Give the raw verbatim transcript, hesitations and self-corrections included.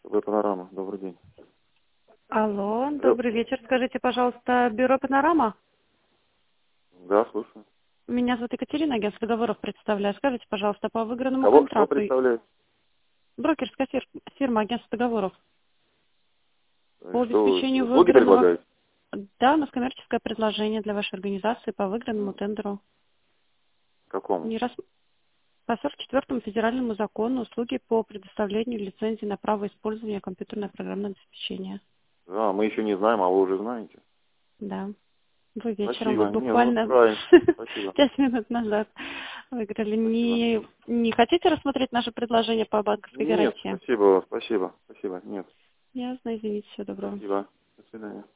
ТВ «Панорама». Добрый день. Алло, добрый вечер. Скажите, пожалуйста, бюро «Панорама»? Да, слушаю. Меня зовут Екатерина, агентство договоров представляю. Скажите, пожалуйста, по выигранному Кого, кто контракту. представляет? Брокерская фир- фирма агентство договоров. По Что вы, обеспечению услуги выигранного... предлагаете? Да, у нас коммерческое предложение для вашей организации по выигранному тендеру. Какому? Не рас... По сорок четвёртому федеральному закону услуги по предоставлению лицензии на право использования компьютерного программного обеспечения. Да, мы еще не знаем, а вы уже знаете. Да. Вы вечером, Спасибо. вот Не, ну буквально правильно. Спасибо. пять минут назад выиграли. Спасибо. Не, не хотите рассмотреть наше предложение по банковской Нет, гарантии? спасибо, спасибо, спасибо. Нет. Ясно, извините, всего доброго. Спасибо. До свидания.